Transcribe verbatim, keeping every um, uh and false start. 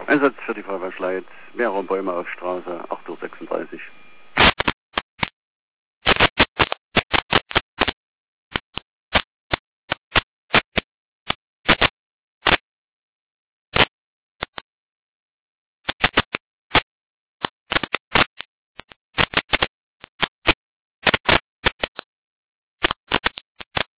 Einsatz für die Feuerwehr Schleit, mehrere Bäume auf Straße acht Uhr sechsunddreißig.